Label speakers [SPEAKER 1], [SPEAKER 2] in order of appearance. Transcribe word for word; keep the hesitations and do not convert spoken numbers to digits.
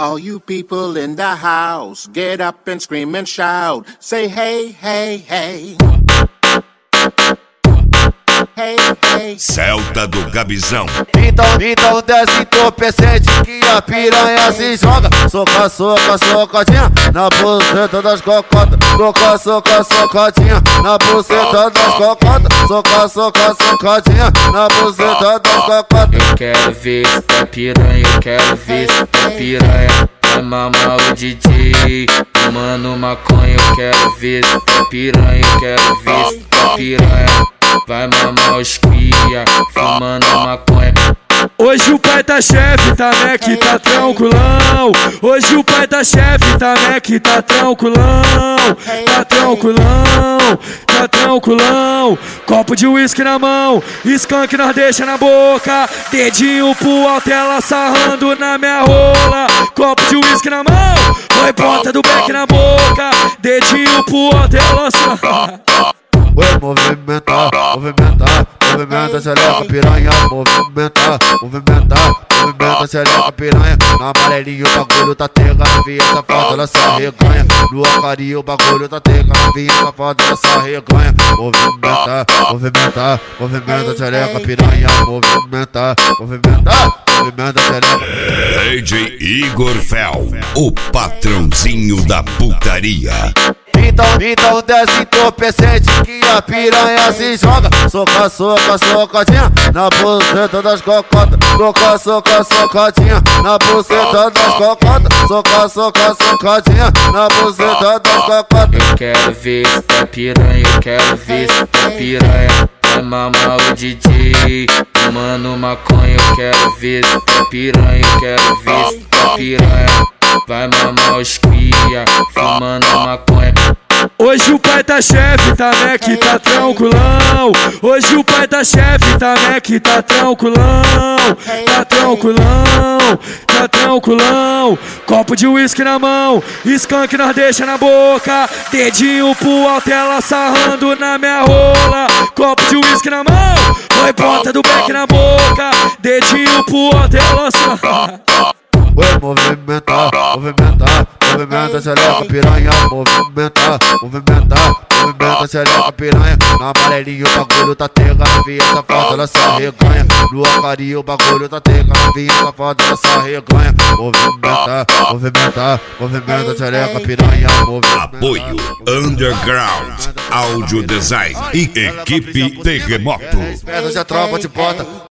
[SPEAKER 1] All you people in the house, get up and scream and shout. Say hey, hey, hey. Hey, hey.
[SPEAKER 2] Celta do Gabizão.
[SPEAKER 3] Então, então desce entorpecente que a piranha se joga. Soca, soca, socadinha na buceta das cocotas. Soca, soca, socadinha na buceta das cocotas. Soca, soca, socadinha na buceta das cocotas.
[SPEAKER 4] Eu quero ver se tá piranha, eu quero ver se tá piranha. Vai mamar o D J, fumando maconha. Eu quero ver se tá piranha, eu quero ver se tá piranha. Vai mamar os cria, fumando maconha.
[SPEAKER 5] Hoje o pai tá chefe, tá Mac, tá tranquilão. Hoje o pai tá chefe, tá Mac, tá tranquilão. Tá tranquilão, tá tranquilão. Copo de uísque na mão, skunk nós deixa na boca. Dedinho pro alto, ela sarrando na minha rola. Copo de uísque na mão, põe ponta do beck na boca. Dedinho pro alto, ela sarrando.
[SPEAKER 3] Oi, movimentar, movimentar, movimenta, xereca, piranha. Movimentar, movimentar, movimenta, xereca, piranha. Na amarelinha o bagulho tá tega, novinha safada, ela se arreganha. No acarinho o bagulho tá tega, novinha safada, ela se arreganha. Movimentar, movimentar, movimenta, xereca, piranha. Movimentar, movimentar, movimenta, xereca.
[SPEAKER 2] D J Igor Fel, o patrãozinho da putaria.
[SPEAKER 3] Então, então desce entorpecente que a piranha se joga. Soca, soca, socadinha na buceta das cocotas. Soca, soca, socadinha na buceta das cocotas. Soca, soca, socadinha na buceta das cocotas.
[SPEAKER 4] Eu quero ver se tá piranha, eu quero ver se tá piranha. Vai mamar o D J, fumando maconha. Eu quero ver se tá piranha, eu quero ver se tá piranha. Vai mamar os cria, fumando maconha.
[SPEAKER 5] Hoje o pai tá chefe, tá Mac, tá tranquilão. Hoje o pai tá chefe, tá Mac, tá tranquilão. Tá tranquilão, tá tranquilão. Copo de uísque na mão, skunk nós deixa na boca. Dedinho pro alto, ela sarrando na minha rola. Copo de uísque na mão, põe ponta do beck na boca. Dedinho pro alto, ela sarrando.
[SPEAKER 3] Oi, movimentar, movimentar, movimenta, xereca, piranha. Movimentar, movimentar, movimenta, xereca, piranha. Na amarelinha o bagulho tá tega, novinha safada, ela se arreganha. No acarinho o bagulho tá tega, novinha safada, ela se arreganha. Movimentar, movimentar, movimenta, xereca, piranha.
[SPEAKER 2] Apoio Underground, Audio Design e Equipe Terremoto.
[SPEAKER 3] Pedras de tropa de bota.